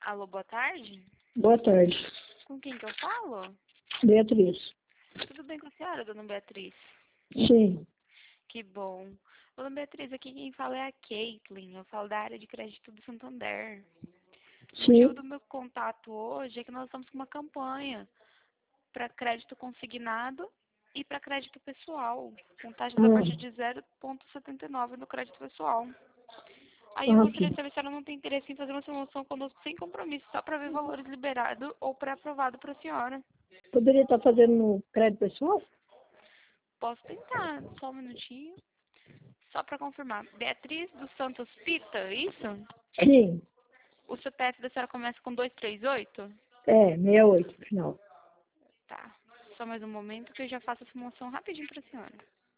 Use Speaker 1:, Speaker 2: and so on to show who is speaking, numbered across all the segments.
Speaker 1: Alô, boa tarde?
Speaker 2: Boa tarde.
Speaker 1: Com quem que eu falo?
Speaker 2: Beatriz.
Speaker 1: Tudo bem com a senhora, dona Beatriz?
Speaker 2: Sim.
Speaker 1: Que bom. Dona Beatriz, aqui quem fala é a Caitlin. Eu falo da área de crédito do Santander. O motivo
Speaker 2: Sim.
Speaker 1: do meu contato hoje é que nós estamos com uma campanha para crédito consignado e para crédito pessoal, com taxas a partir de 0,79 no crédito pessoal. Aí eu gostaria
Speaker 2: Sim.
Speaker 1: de saber se ela não tem interesse em fazer uma simulação conosco sem compromisso, só para ver valores liberados ou pré-aprovado para a senhora.
Speaker 2: Poderia estar fazendo no crédito pessoal?
Speaker 1: Posso tentar, só um minutinho. Só para confirmar. Beatriz dos Santos Pita, é isso?
Speaker 2: Sim.
Speaker 1: O CPF da senhora começa com 238?
Speaker 2: 68 no final.
Speaker 1: Tá. Só mais um momento que eu já faço a simulação rapidinho para a senhora.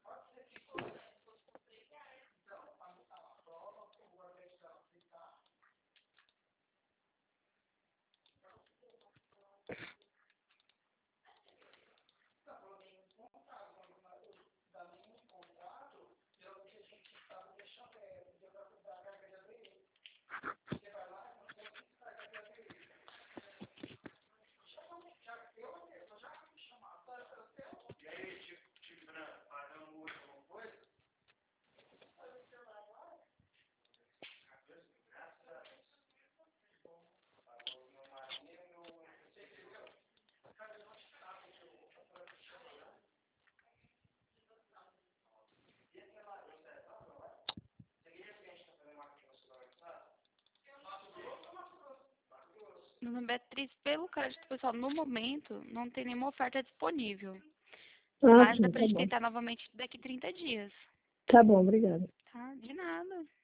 Speaker 1: Dona Beatriz, pelo crédito pessoal, no momento, não tem nenhuma oferta disponível. Mas dá
Speaker 2: Sim,
Speaker 1: pra
Speaker 2: tá
Speaker 1: gente
Speaker 2: bom.
Speaker 1: tentar novamente daqui 30 dias.
Speaker 2: Tá bom, obrigada.